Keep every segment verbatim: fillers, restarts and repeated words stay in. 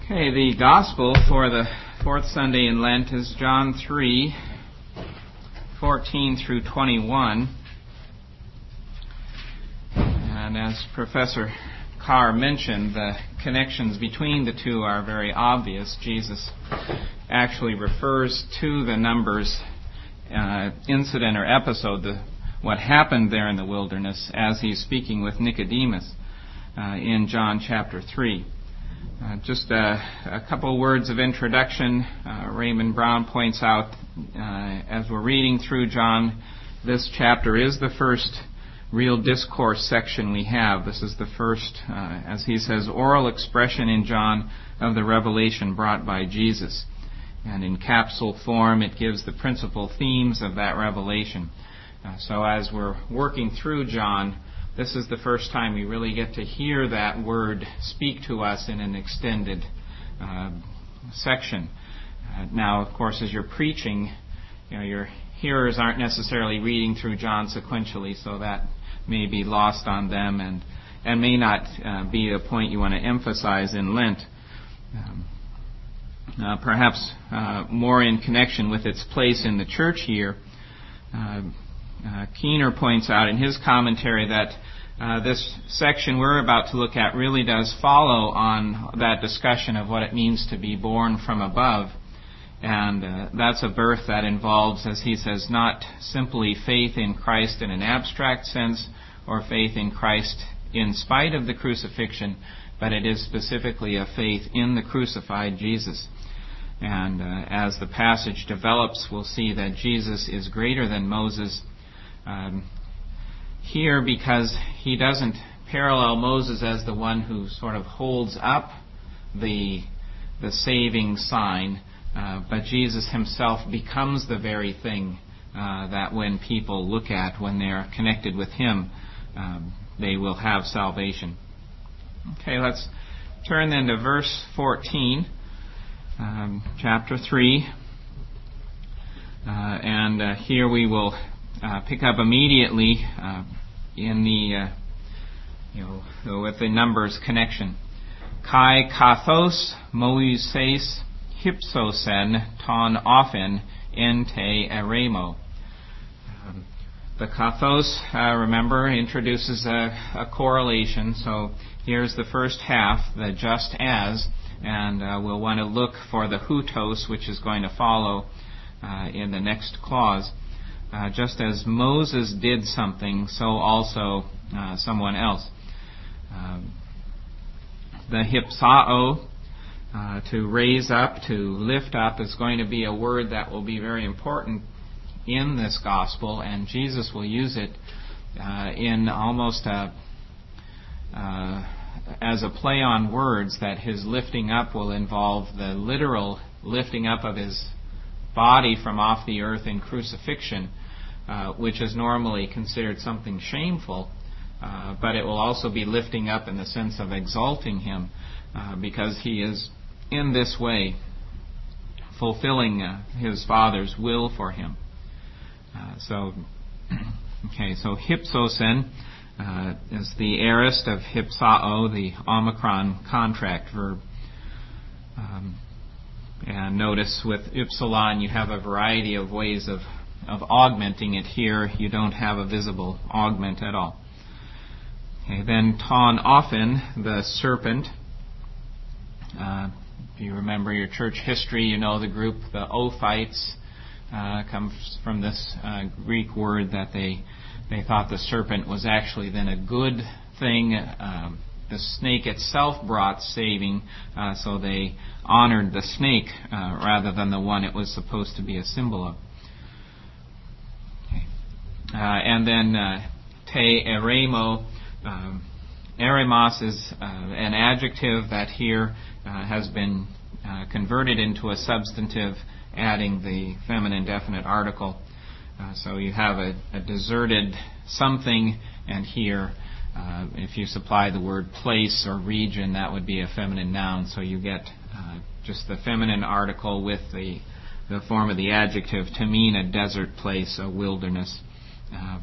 Okay, the Gospel for the fourth Sunday in Lent is John three, fourteen through twenty-one. And as Professor Carr mentioned, the connections between the two are very obvious. Jesus actually refers to the numbers uh, incident or episode, the, what happened there in the wilderness, as he's speaking with Nicodemus uh, in John chapter three. Uh, just a, a couple words of introduction. Uh, Raymond Brown points out, uh, as we're reading through John, this chapter is the first real discourse section we have. This is the first, uh, as he says, oral expression in John of the revelation brought by Jesus. And in capsule form, it gives the principal themes of that revelation. Uh, so as we're working through John, this is the first time we really get to hear that word speak to us in an extended uh, section. Uh, now, of course, as you're preaching, you know, your hearers aren't necessarily reading through John sequentially, so that may be lost on them and, and may not uh, be a point you want to emphasize in Lent. Um, uh, perhaps uh, more in connection with its place in the church year, uh, Uh, Keener points out in his commentary that uh, this section we're about to look at really does follow on that discussion of what it means to be born from above. And uh, that's a birth that involves, as he says, not simply faith in Christ in an abstract sense or faith in Christ in spite of the crucifixion, but it is specifically a faith in the crucified Jesus. And uh, as the passage develops, we'll see that Jesus is greater than Moses. Um, here, because he doesn't parallel Moses as the one who sort of holds up the the saving sign, uh, but Jesus himself becomes the very thing uh, that when people look at, when they're connected with him, um, they will have salvation. Okay, let's turn then to verse fourteen, um, chapter three, uh, and uh, here we will Uh, pick up immediately uh, in the, uh, you know, with the numbers connection. Kai kathos moises hypsosen ton ophen en te eremo. Um, the kathos, uh, remember, introduces a, a correlation. So here's the first half, the just as, and uh, we'll want to look for the hutos, which is going to follow uh, in the next clause. Uh, just as Moses did something, so also uh, someone else. Um, the hypsao, uh, to raise up, to lift up, is going to be a word that will be very important in this gospel, and Jesus will use it uh, in almost a, uh, as a play on words, that his lifting up will involve the literal lifting up of his body from off the earth in crucifixion, uh, which is normally considered something shameful, uh, but it will also be lifting up in the sense of exalting him, uh, because he is in this way fulfilling uh, his Father's will for him. Uh, so, okay, so hypsosen uh, is the aorist of hypsao, the Omicron contract verb. Um, And notice with ypsilon you have a variety of ways of, of augmenting it. Here you don't have a visible augment at all. Okay, then ton ophen, the serpent. Uh, if you remember your church history, you know the group, the Ophites, uh, comes from this uh, Greek word that they they thought the serpent was actually then a good thing. Um, The snake itself brought saving, uh, so they honored the snake uh, rather than the one it was supposed to be a symbol of. Okay. Uh, and then uh, te eremo, um, eremos is uh, an adjective that here uh, has been uh, converted into a substantive, adding the feminine definite article. Uh, so you have a, a deserted something, and here Uh, if you supply the word place or region, that would be a feminine noun, so you get uh, just the feminine article with the the form of the adjective to mean a desert place, a wilderness. Uh,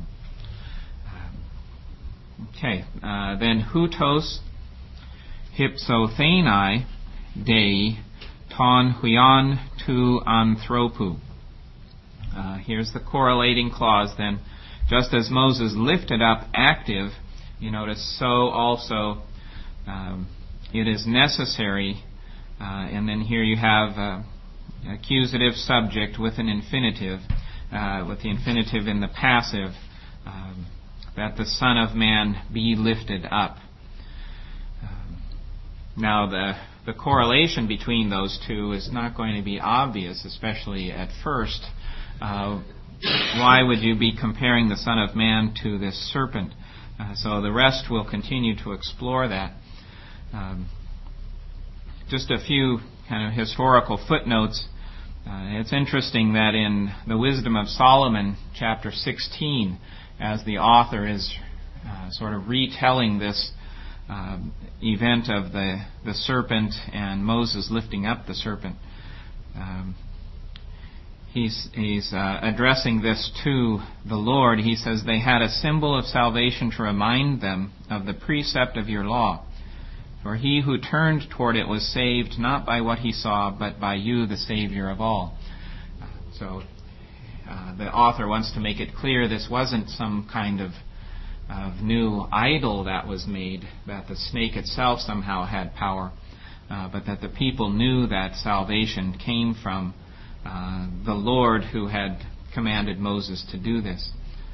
okay, uh, then hutos, hypsotheni, Dei ton huion tu anthropu. Uh, here's the correlating clause then. Just as Moses lifted up active, you notice so also um, it is necessary, uh, and then here you have uh, accusative subject with an infinitive, uh, with the infinitive in the passive, um, that the Son of Man be lifted up. Um, now the the correlation between those two is not going to be obvious, especially at first. Uh, why would you be comparing the Son of Man to this serpent? Uh, so the rest will continue to explore that. Um, just a few kind of historical footnotes. Uh, it's interesting that in the Wisdom of Solomon, chapter sixteen, as the author is uh, sort of retelling this uh, event of the, the serpent and Moses lifting up the serpent, um, he's, he's uh, addressing this to the Lord. He says, "They had a symbol of salvation to remind them of the precept of your law. For he who turned toward it was saved not by what he saw, but by you, the Savior of all." So uh, the author wants to make it clear this wasn't some kind of, of new idol that was made, that the snake itself somehow had power, uh, but that the people knew that salvation came from uh, the Lord who had commanded Moses to do this.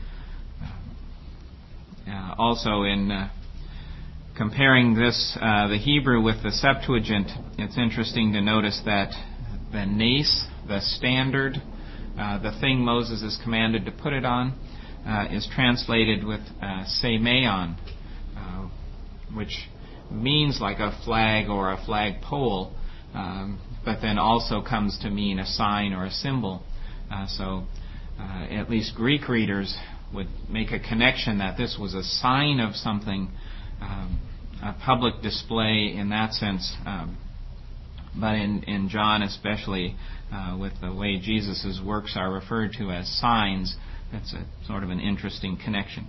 Uh, also in Uh, Comparing this, uh, the Hebrew with the Septuagint, it's interesting to notice that the nace, the standard, uh, the thing Moses is commanded to put it on, uh, is translated with uh, semeion, uh, which means like a flag or a flagpole, um, but then also comes to mean a sign or a symbol. Uh, so uh, at least Greek readers would make a connection that this was a sign of something, Um, a public display in that sense, um, but in, in John especially, uh, with the way Jesus' works are referred to as signs, that's a sort of an interesting connection.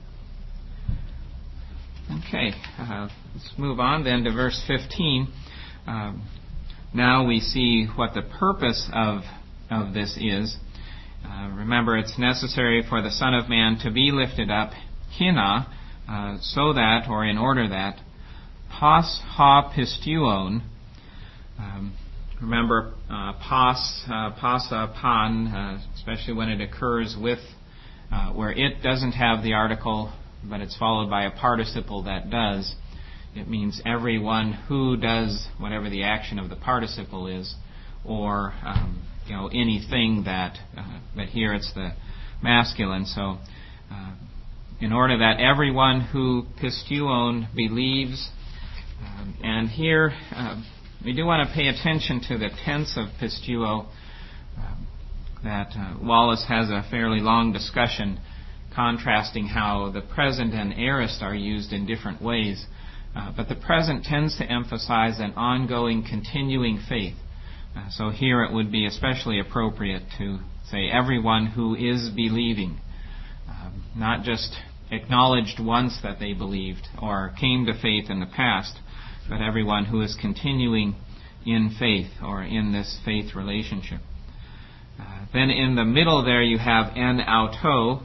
Okay, uh, let's move on then to verse fifteen. Um, now we see what the purpose of, of this is. Uh, remember, it's necessary for the Son of Man to be lifted up, hina, Uh, so that, or in order that, pas ha pistuon, um, remember, uh, pas, uh, pasa pan, uh, especially when it occurs with, uh, where it doesn't have the article, but it's followed by a participle that does. It means everyone who does whatever the action of the participle is, or, um, you know, anything that, uh, but here it's the masculine, so, uh, in order that everyone who pistuon believes. Um, and here uh, we do want to pay attention to the tense of pistuo. Uh, that uh, Wallace has a fairly long discussion contrasting how the present and aorist are used in different ways. Uh, but the present tends to emphasize an ongoing, continuing faith. Uh, so here it would be especially appropriate to say everyone who is believing, uh, not just acknowledged once that they believed or came to faith in the past, but everyone who is continuing in faith or in this faith relationship. Uh, then in the middle there you have en auto,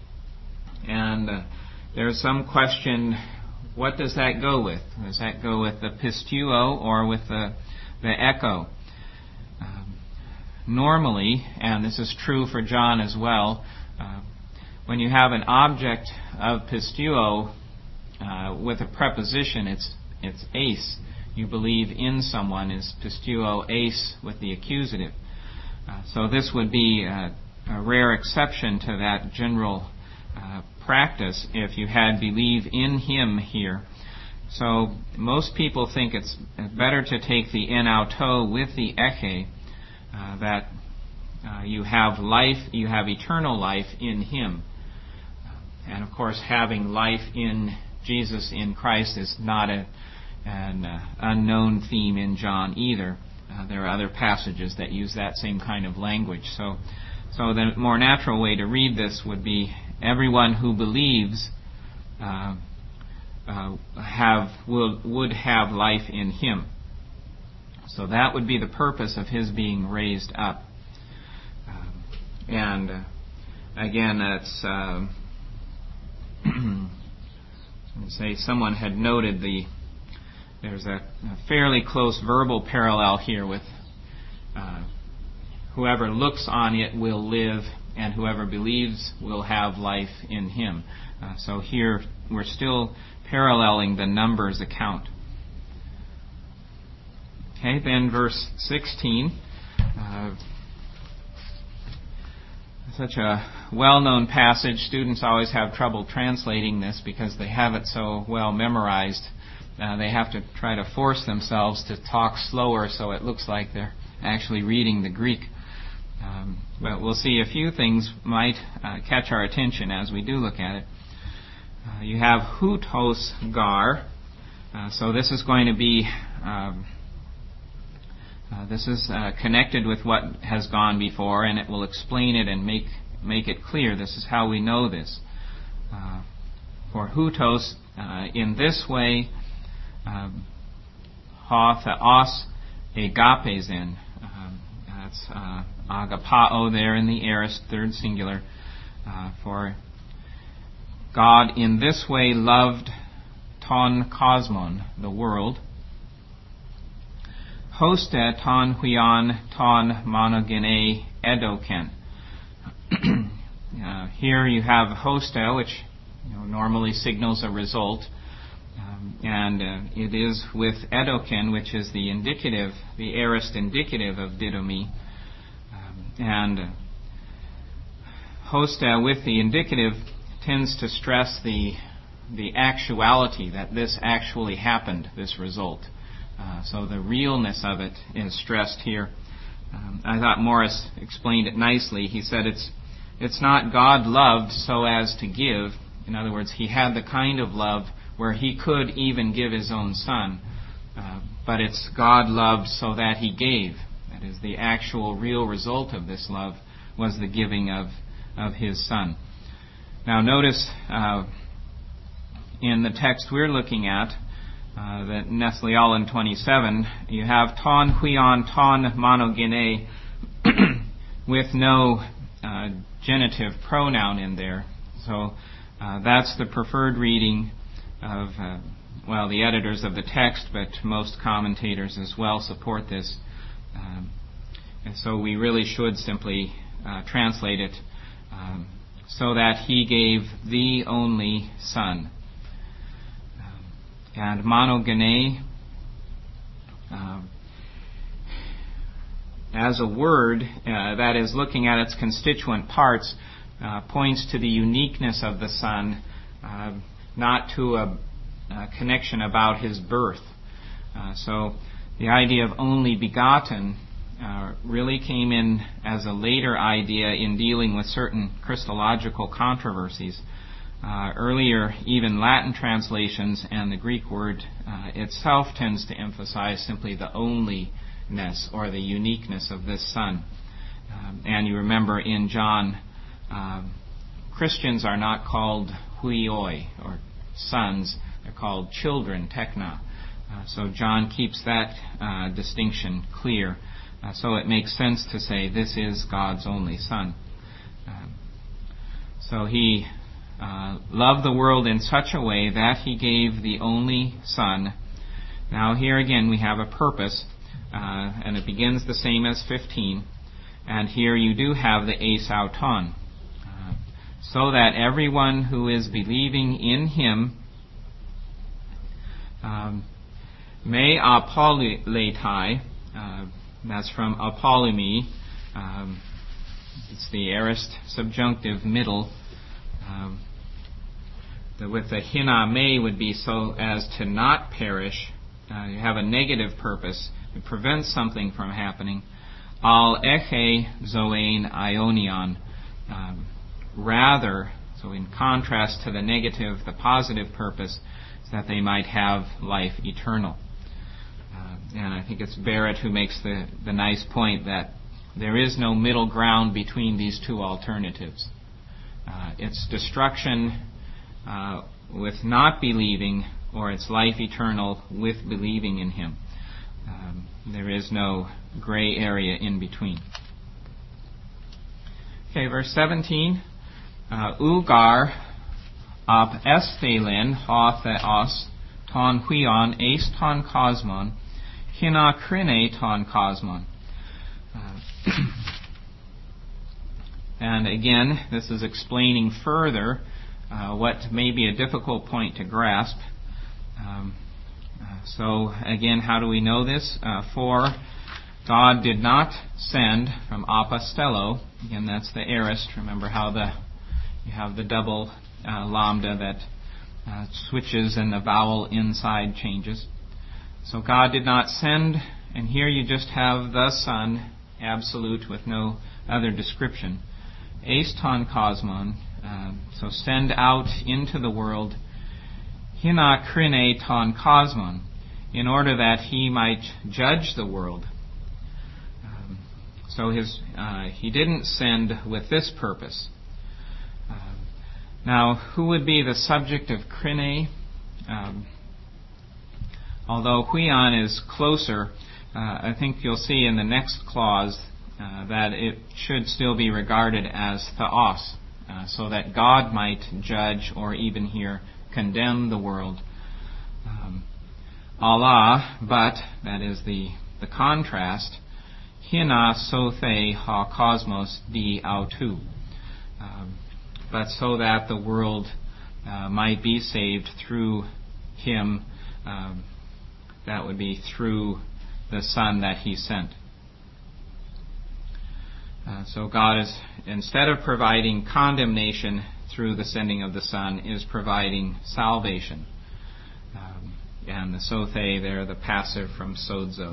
and uh, there's some question, what does that go with? Does that go with the pistuo or with the, the echo? Um, normally, and this is true for John as well, uh, when you have an object of pistuo uh, with a preposition, it's it's ace. You believe in someone is pistuo ace with the accusative. Uh, so this would be a, a rare exception to that general uh, practice if you had believe in him here. So most people think it's better to take the en auto with the eche, uh, that uh, you have life, you have eternal life in him. And of course, having life in Jesus, in Christ, is not a, an uh, unknown theme in John either. Uh, there are other passages that use that same kind of language. So, so the more natural way to read this would be everyone who believes uh, uh, have will would have life in him. So that would be the purpose of his being raised up. Um, and uh, again, it's uh, say someone had noted the there's a, a fairly close verbal parallel here with uh, whoever looks on it will live, and whoever believes will have life in him. Uh, so here we're still paralleling the Numbers account. Okay, then verse sixteen. Uh, such a well-known passage. Students always have trouble translating this because they have it so well memorized. Uh, they have to try to force themselves to talk slower so it looks like they're actually reading the Greek. Um, but we'll see a few things might uh, catch our attention as we do look at it. Uh, you have hutos gar. Uh, so this is going to be... Um, Uh, this is uh, connected with what has gone before, and it will explain it and make make it clear. This is how we know this. Uh, for hutos, uh, in this way, um, ha theos agapezen. Um, that's uh, agapao there in the aorist, third singular. Uh, for God in this way loved ton cosmon, the world. Hoste ton huion ton monogene edoken. uh, here you have hoste, which you know, normally signals a result, um, and uh, it is with edoken, which is the indicative, the aorist indicative of didomi, um, and uh, hoste with the indicative tends to stress the the actuality that this actually happened, this result. Uh, so the realness of it is stressed here. Um, I thought Morris explained it nicely. He said it's it's not God loved so as to give. In other words, he had the kind of love where he could even give his own son. Uh, but it's God loved so that he gave. That is, the actual real result of this love was the giving of, of his son. Now notice uh, in the text we're looking at, Uh, that Nestle-Aland twenty-seven, you have ton huion ton monogene with no uh, genitive pronoun in there. So uh, that's the preferred reading of, uh, well, the editors of the text, but most commentators as well support this. Um, and so we really should simply uh, translate it um, so that he gave the only Son. And monogene, uh, as a word uh, that is looking at its constituent parts, uh, points to the uniqueness of the Son, uh, not to a, a connection about his birth. Uh, so the idea of only begotten uh, really came in as a later idea in dealing with certain Christological controversies. Uh, earlier, even Latin translations and the Greek word uh, itself tends to emphasize simply the onlyness or the uniqueness of this Son. Um, and you remember in John, uh, Christians are not called huioi, or sons. They're called children, tekna. Uh, so John keeps that uh, distinction clear. Uh, so it makes sense to say this is God's only Son. Uh, so he... Uh, loved the world in such a way that he gave the only Son. Now here again we have a purpose, uh, and it begins the same as fifteen. And here you do have the esauton, uh, so that everyone who is believing in him um, may apolletai, uh, that's from apollumi, um, it's the aorist subjunctive middle. Um, the, with the hina may would be so as to not perish. Uh, you have a negative purpose. It prevents something from happening. Al eche zoein ionion. Um, rather, so in contrast to the negative, the positive purpose is that they might have life eternal. Uh, and I think it's Barrett who makes the, the nice point that there is no middle ground between these two alternatives. Uh, it's destruction uh, with not believing, or it's life eternal with believing in him. Um, there is no gray area in between. Okay, verse seventeen. Uh, Ugar ab esthelin ha theos ton huion eis ton cosmon hina krine ton cosmon. Uh, and again, this is explaining further uh, what may be a difficult point to grasp. Um, uh, so again, how do we know this? Uh, for God did not send from apostello. Again, that's the aorist. Remember how the you have the double uh, lambda that uh, switches and the vowel inside changes. So God did not send, and here you just have the Son, absolute with no other description. Eis ton cosmon, uh, so send out into the world, hina krine ton cosmon, in order that he might judge the world. Um, so his uh, he didn't send with this purpose. Uh, now, who would be the subject of krine? Um, although huion is closer, uh, I think you'll see in the next clause uh, that it should still be regarded as theos, uh, so that God might judge or even here condemn the world. Um, Allah, but, that is the, the contrast, hina sothe ha cosmos di autu, um, but so that the world uh, might be saved through him, um, that would be through the Son that he sent. Uh, so God is, instead of providing condemnation through the sending of the Son, is providing salvation. Um, and the sothe there, the passive from sozo.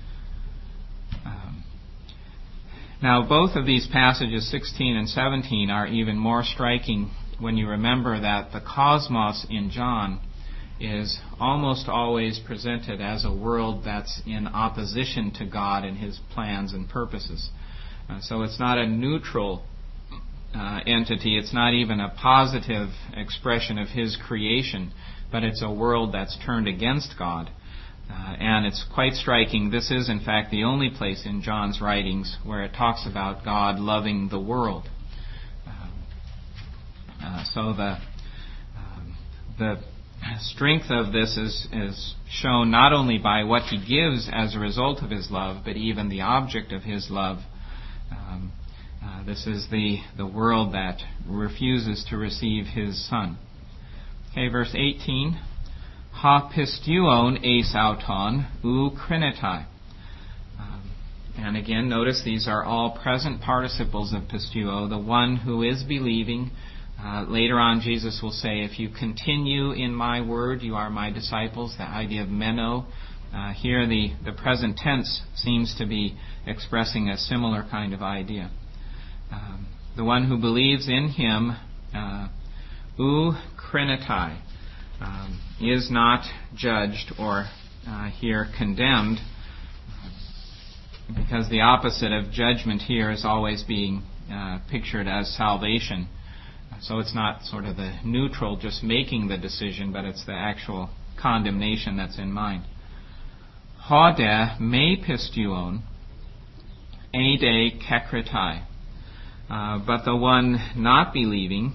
Um, now, both of these passages, sixteen and seventeen, are even more striking when you remember that the cosmos in John is almost always presented as a world that's in opposition to God and his plans and purposes. Uh, so it's not a neutral uh, entity, it's not even a positive expression of his creation, but it's a world that's turned against God. Uh, and it's quite striking. This is, in fact, the only place in John's writings where it talks about God loving the world. Uh, uh, so the um, the strength of this is, is shown not only by what he gives as a result of his love, but even the object of his love. Um, uh, this is the, the world that refuses to receive his Son. Okay, verse eighteen. Ha pistuon eis auton u krinetai. Um, and again, notice these are all present participles of pistuo, the one who is believing. Uh, later on, Jesus will say, if you continue in my word, you are my disciples. The idea of meno. Uh, here, the, the present tense seems to be expressing a similar kind of idea. Um, the one who believes in him, uh, u krinetai. Um, is not judged or uh, here condemned, because the opposite of judgment here is always being uh, pictured as salvation. So it's not sort of the neutral just making the decision, but it's the actual condemnation that's in mind. Hode me pistuon ede kekritai. Uh, but the one not believing,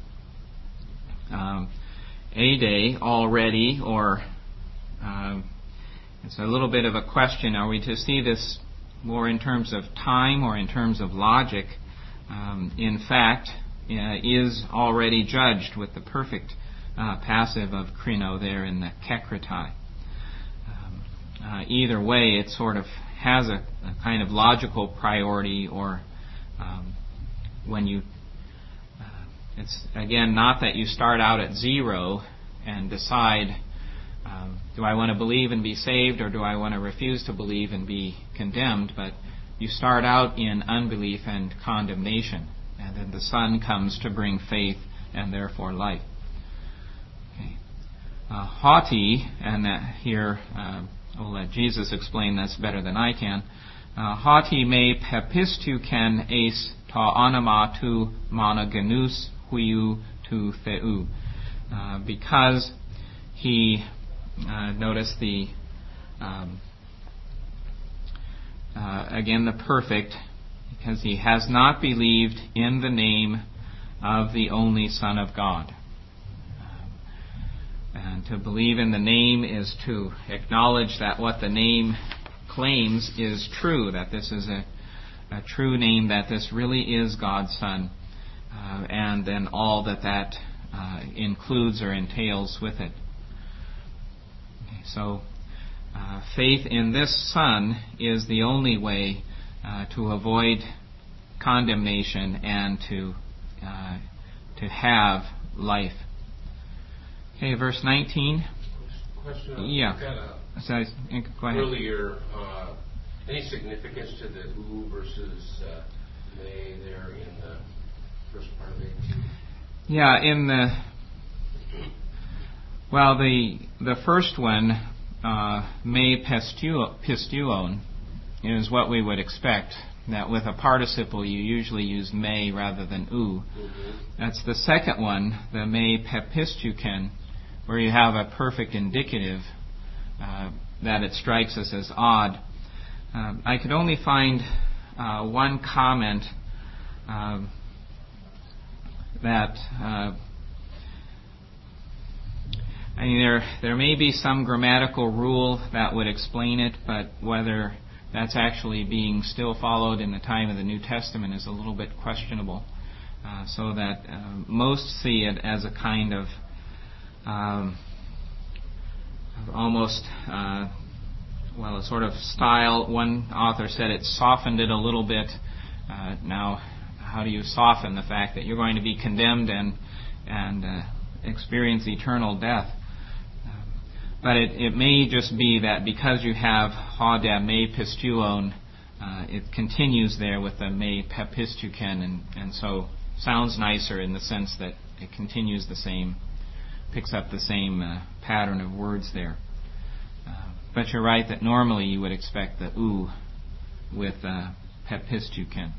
um, Ade already, or uh, it's a little bit of a question. Are we to see this more in terms of time or in terms of logic? Um, in fact, uh, is already judged with the perfect uh, passive of krino there in the kekritai. Um, uh, either way, it sort of has a, a kind of logical priority, or um, when you It's, again, not that you start out at zero and decide, um, do I want to believe and be saved, or do I want to refuse to believe and be condemned? But you start out in unbelief and condemnation, and then the Son comes to bring faith and therefore life. Okay. Uh, haughty, and that here, uh, I'll let Jesus explain this better than I can. Uh, haughty me pepistu ken eis ta anima tu monogenus huiu tu theu. Uh, because he, uh, notice the um, again, the perfect, because he has not believed in the name of the only Son of God. And to believe in the name is to acknowledge that what the name claims is true, that this is a, a true name, that this really is God's Son, uh, and then all that that uh, includes or entails with it. Okay, so uh, faith in this Son is the only way uh, to avoid condemnation and to uh, to have life. Okay, verse nineteen. Question on yeah. that, So, go ahead. Earlier, uh, any significance to the who versus uh, they there in the first part of eighteen? Yeah, in the well, the the first one, uh, me pistuo, pistuon, is what we would expect. That with a participle you usually use me rather than u. Mm-hmm. That's the second one, the me pepistuken, where you have a perfect indicative uh, that it strikes us as odd. Um, I could only find uh, one comment uh, that uh, I mean there there may be some grammatical rule that would explain it, but whether that's actually being still followed in the time of the New Testament is a little bit questionable. Uh, so that uh, most see it as a kind of um, almost, uh, well, a sort of style. One author said it softened it a little bit. Uh, now, how do you soften the fact that you're going to be condemned and and uh, experience eternal death? But it, it may just be that because you have hada me pistuon, uh, it continues there with the me pepistuken, and, and so sounds nicer in the sense that it continues the same, picks up the same uh, pattern of words there. Uh, but you're right that normally you would expect the u with uh, pepistuken.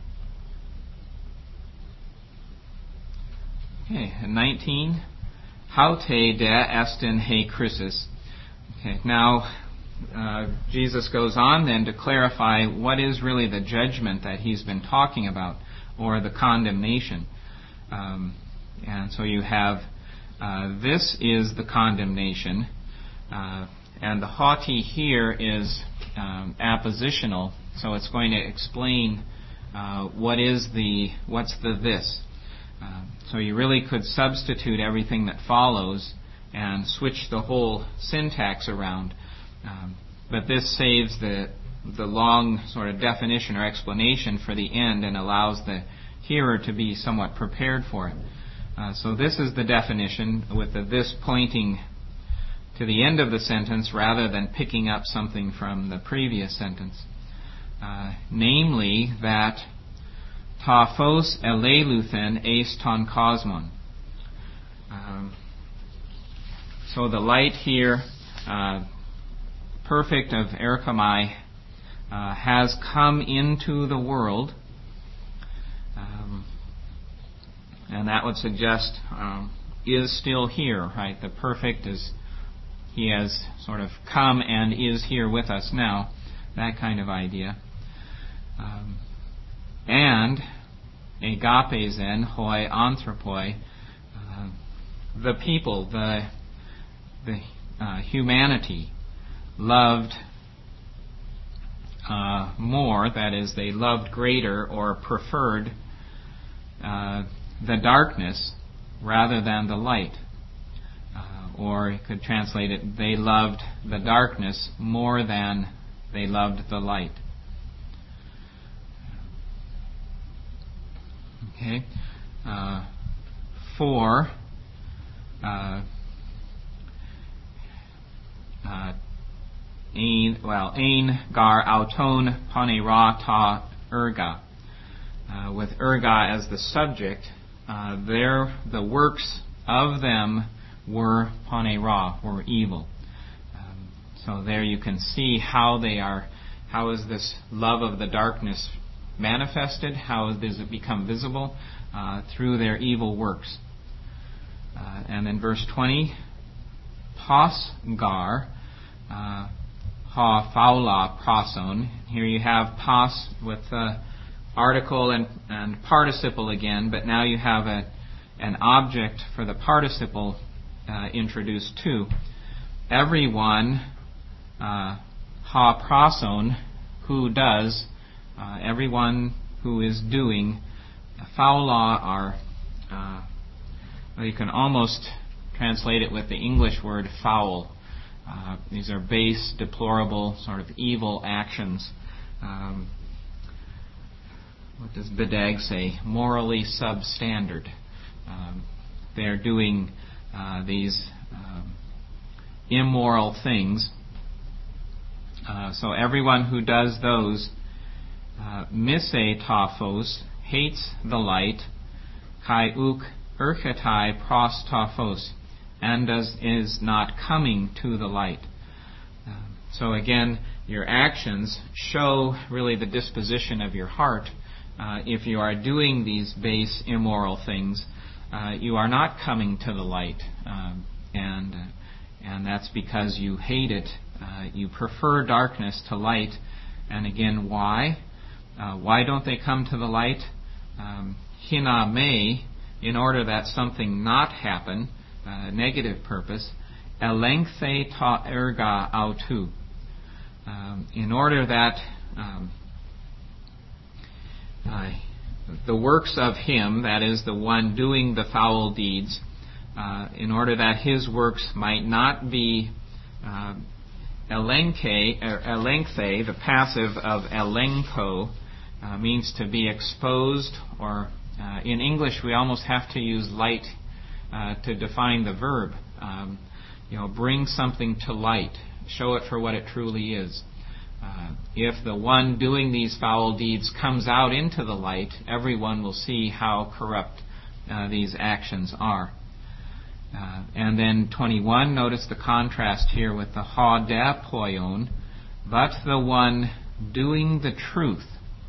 Okay, and nineteen. Haute de estin he Christus. Okay, now uh, Jesus goes on then to clarify what is really the judgment that he's been talking about, or the condemnation. Um, and so you have uh, this is the condemnation, uh, and the haughty here is um, appositional, so it's going to explain uh, what is the what's the this. Uh, so you really could substitute everything that follows and switch the whole syntax around. Um, but this saves the the long sort of definition or explanation for the end and allows the hearer to be somewhat prepared for it. Uh, so this is the definition, with the this pointing to the end of the sentence rather than picking up something from the previous sentence. Uh, namely that ta phos eleluthen eis ton cosmon. Um, So the light here, uh, perfect of erchomai, uh, has come into the world, um, and that would suggest um, is still here, right? The perfect is he has sort of come and is here with us now, that kind of idea. Um, and agape zen hoi anthropoi, uh, the people, the the uh, humanity loved uh, more, that is, they loved greater or preferred uh, the darkness rather than the light. Uh, or you could translate it, they loved the darkness more than they loved the light. Okay. Uh, four. Uh, Uh, ein, well, ein gar auton panera ta erga. Uh, with erga as the subject, uh, there the works of them were panera, were evil. Um, so there you can see how they are. How is this love of the darkness manifested? How does it become visible? Uh, through their evil works. Uh, and then verse twenty. Pas gar, uh, ha phaula prason. Here you have pas with the article and, and participle again, but now you have a, an object for the participle uh, introduced too. Everyone, uh, ha prason, who does, uh, everyone who is doing. Phaula are, uh, well, you can almost translate it with the English word foul. Uh, these are base, deplorable, sort of evil actions. Um, what does Bedag say? Morally substandard. Um, they're doing uh, these um, immoral things. Uh, so everyone who does those, uh, mise taphos, hates the light, kai uk urchetai pros taphos, and does, is not coming to the light. Uh, so again, your actions show really the disposition of your heart. Uh, if you are doing these base, immoral things, uh, you are not coming to the light, um, and uh, and that's because you hate it. Uh, you prefer darkness to light. And again, why? Uh, why don't they come to the light? Um, hina me, in order that something not happen, uh, negative purpose, elengthe ta erga autu, um, in order that um, uh, the works of him, that is the one doing the foul deeds, uh, in order that his works might not be uh, elenke, er, elengthe, the passive of elenko, uh, means to be exposed, or uh, in English we almost have to use light uh, to define the verb. Um, you know, bring something to light, show it for what it truly is. Uh, if the one doing these foul deeds comes out into the light, everyone will see how corrupt uh, these actions are. Uh, and then twenty-one, notice the contrast here with the ha de poion, but the one doing the truth.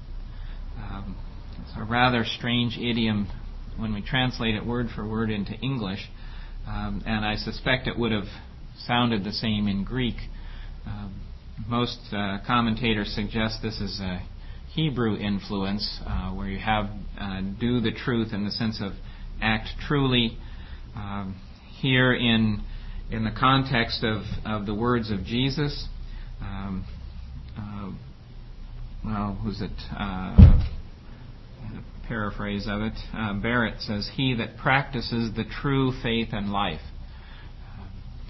Um, it's a rather strange idiom when we translate it word for word into English, um, and I suspect it would have sounded the same in Greek. Um, most uh, commentators suggest this is a Hebrew influence, uh, where you have uh, do the truth in the sense of act truly. Um, here in in the context of, of the words of Jesus, um, uh, well, who's it? Uh, paraphrase of it. Uh, Barrett says, "He that practices the true faith and life." Uh,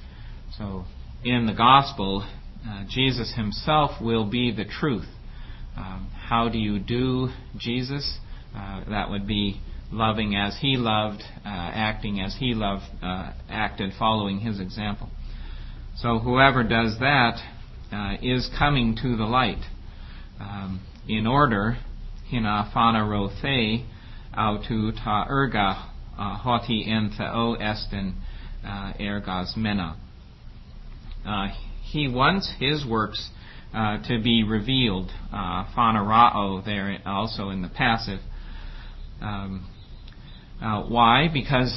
so, in the gospel, uh, Jesus himself will be the truth. Um, how do you do Jesus? Uh, that would be loving as he loved, uh, acting as he loved, uh, acted, following his example. So whoever does that uh, is coming to the light. Um, in order, hina phana rothe autu ta erga hoti en theo estin ergas mena. Uh, he wants his works uh, to be revealed. Uh, phanerao there also in the passive. Um, uh, why? Because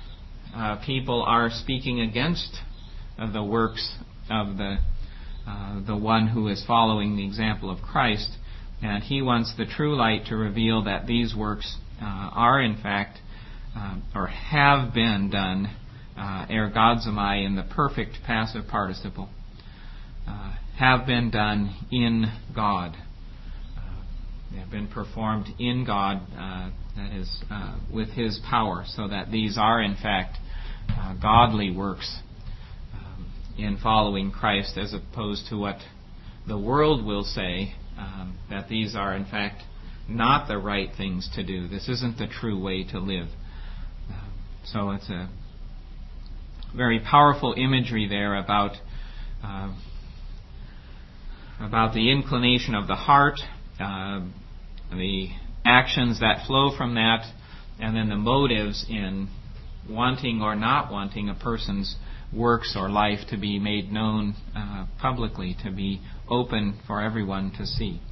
uh, people are speaking against uh, the works of the uh, the one who is following the example of Christ, and he wants the true light to reveal that these works uh, are in fact uh, or have been done uh, ergodzomai in the perfect passive participle, uh, have been done in God. They have been performed in God, uh, that is, uh, with His power, so that these are, in fact, uh, godly works um, in following Christ, as opposed to what the world will say, um, that these are, in fact, not the right things to do. This isn't the true way to live. Uh, so it's a very powerful imagery there about uh, about the inclination of the heart, Uh, the actions that flow from that, and then the motives in wanting or not wanting a person's works or life to be made known uh, publicly, to be open for everyone to see.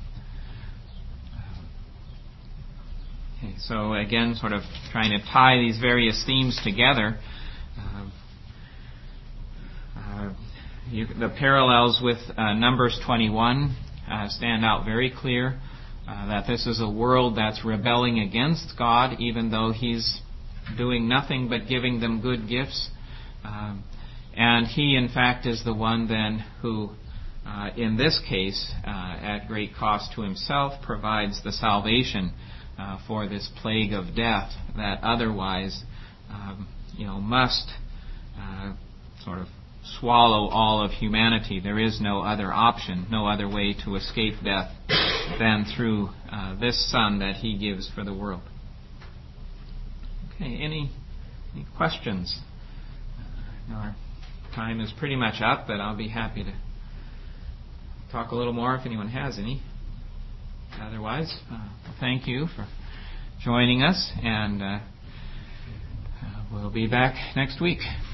Okay, so again, sort of trying to tie these various themes together. Uh, uh, you, the parallels with uh, Numbers twenty-one uh, stand out very clear. Uh, that this is a world that's rebelling against God, even though He's doing nothing but giving them good gifts. Um, and He, in fact, is the one then who, uh, in this case, uh, at great cost to Himself, provides the salvation uh, for this plague of death that otherwise, um, you know, must uh, sort of swallow all of humanity. There is no other option, no other way to escape death than through uh, this Son that He gives for the world. Okay, any, any questions? Uh, our time is pretty much up, but I'll be happy to talk a little more if anyone has any. Otherwise, uh, thank you for joining us, and uh, we'll be back next week.